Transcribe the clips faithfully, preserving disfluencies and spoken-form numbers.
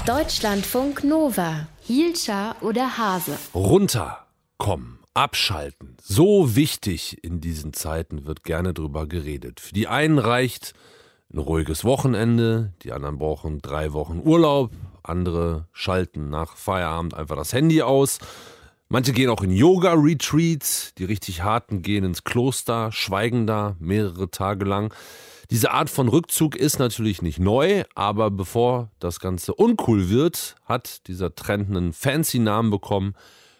Deutschlandfunk Nova. Hielscher oder Hase? Runterkommen, abschalten. So wichtig in diesen Zeiten, wird gerne drüber geredet. Für die einen reicht ein ruhiges Wochenende, die anderen brauchen drei Wochen Urlaub, andere schalten nach Feierabend einfach das Handy aus. Manche gehen auch in Yoga-Retreats, die richtig harten gehen ins Kloster, schweigen da mehrere Tage lang. Diese Art von Rückzug ist natürlich nicht neu, aber bevor das Ganze uncool wird, hat dieser Trend einen fancy Namen bekommen: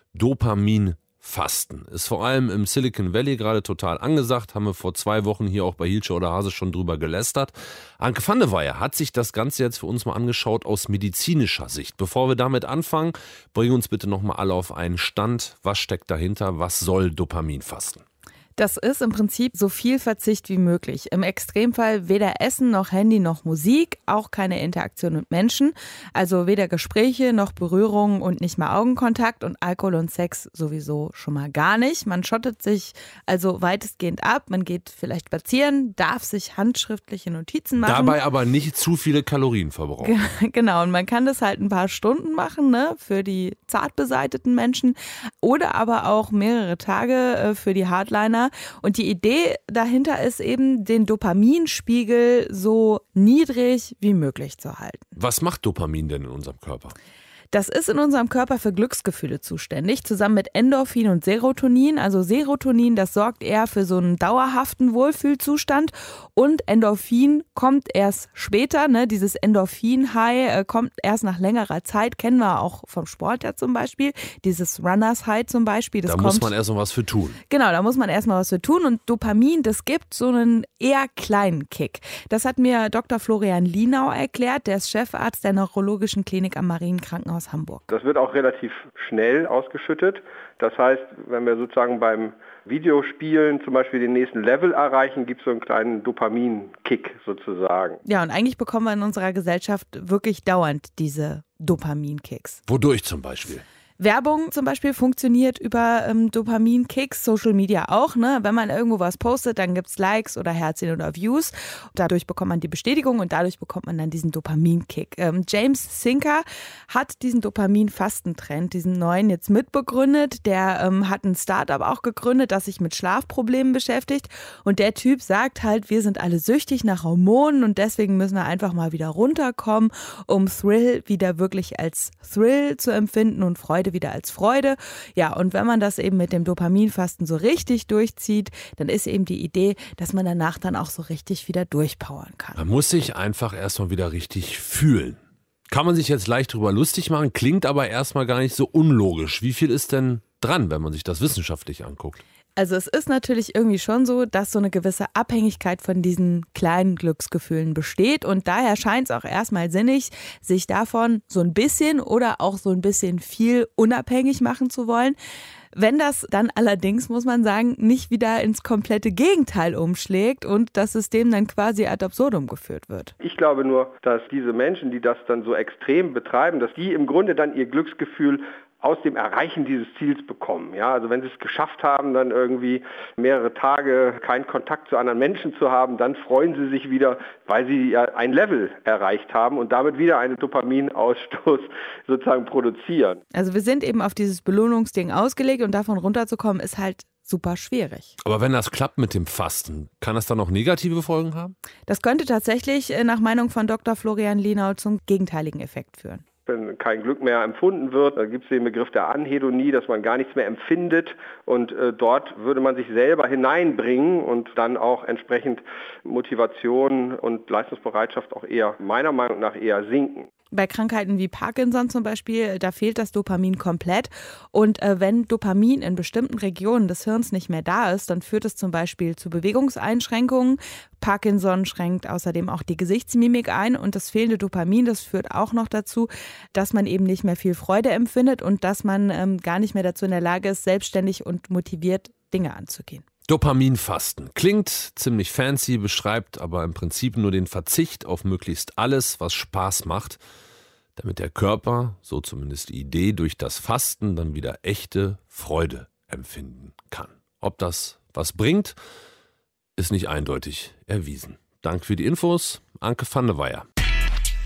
Dopaminfasten. Ist vor allem im Silicon Valley gerade total angesagt, haben wir vor zwei Wochen hier auch bei Hielscher oder Hase schon drüber gelästert. Anke van de Weyer hat sich das Ganze jetzt für uns mal angeschaut aus medizinischer Sicht. Bevor wir damit anfangen, bringen uns bitte nochmal alle auf einen Stand. Was steckt dahinter? Was soll Dopaminfasten? Das ist im Prinzip so viel Verzicht wie möglich. Im Extremfall weder Essen noch Handy noch Musik, auch keine Interaktion mit Menschen. Also weder Gespräche noch Berührungen und nicht mal Augenkontakt und Alkohol und Sex sowieso schon mal gar nicht. Man schottet sich also weitestgehend ab, man geht vielleicht spazieren, darf sich handschriftliche Notizen machen. Dabei aber nicht zu viele Kalorien verbrauchen. Genau, und man kann das halt ein paar Stunden machen, ne, für die zart beseiteten Menschen oder aber auch mehrere Tage äh, für die Hardliner. Und die Idee dahinter ist eben, den Dopaminspiegel so niedrig wie möglich zu halten. Was macht Dopamin denn in unserem Körper? Das ist in unserem Körper für Glücksgefühle zuständig, zusammen mit Endorphin und Serotonin. Also Serotonin, das sorgt eher für so einen dauerhaften Wohlfühlzustand und Endorphin kommt erst später. Ne? Dieses Endorphin-High äh, kommt erst nach längerer Zeit, kennen wir auch vom Sport ja zum Beispiel. Dieses Runners-High zum Beispiel. Das da kommt, muss man erst mal was für tun. Genau, da muss man erst mal was für tun und Dopamin, das gibt so einen eher kleinen Kick. Das hat mir Doktor Florian Lienau erklärt, der ist Chefarzt der Neurologischen Klinik am Marienkrankenhaus Hamburg. Das wird auch relativ schnell ausgeschüttet. Das heißt, wenn wir sozusagen beim Videospielen zum Beispiel den nächsten Level erreichen, gibt es so einen kleinen Dopamin-Kick sozusagen. Ja, und eigentlich bekommen wir in unserer Gesellschaft wirklich dauernd diese Dopamin-Kicks. Wodurch zum Beispiel? Werbung zum Beispiel funktioniert über ähm, Dopamin-Kicks, Social Media auch. Ne? Wenn man irgendwo was postet, dann gibt es Likes oder Herzchen oder Views. Dadurch bekommt man die Bestätigung und dadurch bekommt man dann diesen Dopamin-Kick. Ähm, James Sinker hat diesen Dopamin-Fastentrend, diesen neuen, jetzt mitbegründet. Der ähm, hat ein Startup auch gegründet, das sich mit Schlafproblemen beschäftigt. Und der Typ sagt halt, wir sind alle süchtig nach Hormonen und deswegen müssen wir einfach mal wieder runterkommen, um Thrill wieder wirklich als Thrill zu empfinden und Freude wieder als Freude. Ja, und wenn man das eben mit dem Dopaminfasten so richtig durchzieht, dann ist eben die Idee, dass man danach dann auch so richtig wieder durchpowern kann. Man muss sich einfach erstmal wieder richtig fühlen. Kann man sich jetzt leicht drüber lustig machen, klingt aber erstmal gar nicht so unlogisch. Wie viel ist denn dran, wenn man sich das wissenschaftlich anguckt? Also es ist natürlich irgendwie schon so, dass so eine gewisse Abhängigkeit von diesen kleinen Glücksgefühlen besteht und daher scheint es auch erstmal sinnig, sich davon so ein bisschen oder auch so ein bisschen viel unabhängig machen zu wollen. Wenn das dann allerdings, muss man sagen, nicht wieder ins komplette Gegenteil umschlägt und das System dann quasi ad absurdum geführt wird. Ich glaube nur, dass diese Menschen, die das dann so extrem betreiben, dass die im Grunde dann ihr Glücksgefühl aus dem Erreichen dieses Ziels bekommen. Ja, also wenn sie es geschafft haben, dann irgendwie mehrere Tage keinen Kontakt zu anderen Menschen zu haben, dann freuen sie sich wieder, weil sie ja ein Level erreicht haben und damit wieder einen Dopaminausstoß sozusagen produzieren. Also wir sind eben auf dieses Belohnungsding ausgelegt und davon runterzukommen ist halt super schwierig. Aber wenn das klappt mit dem Fasten, kann das dann auch negative Folgen haben? Das könnte tatsächlich nach Meinung von Doktor Florian Lienau zum gegenteiligen Effekt führen. Wenn kein Glück mehr empfunden wird, dann gibt es den Begriff der Anhedonie, dass man gar nichts mehr empfindet und äh, dort würde man sich selber hineinbringen und dann auch entsprechend Motivation und Leistungsbereitschaft auch eher, meiner Meinung nach, eher sinken. Bei Krankheiten wie Parkinson zum Beispiel, da fehlt das Dopamin komplett. Und äh, wenn Dopamin in bestimmten Regionen des Hirns nicht mehr da ist, dann führt es zum Beispiel zu Bewegungseinschränkungen. Parkinson schränkt außerdem auch die Gesichtsmimik ein. Und das fehlende Dopamin, das führt auch noch dazu, dass man eben nicht mehr viel Freude empfindet und dass man ähm, gar nicht mehr dazu in der Lage ist, selbstständig und motiviert Dinge anzugehen. Dopaminfasten. Klingt ziemlich fancy, beschreibt aber im Prinzip nur den Verzicht auf möglichst alles, was Spaß macht, damit der Körper, so zumindest die Idee, durch das Fasten dann wieder echte Freude empfinden kann. Ob das was bringt, ist nicht eindeutig erwiesen. Dank für die Infos, Anke van de Weyer.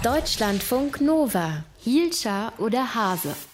Deutschlandfunk Nova. Hielscher oder Hase?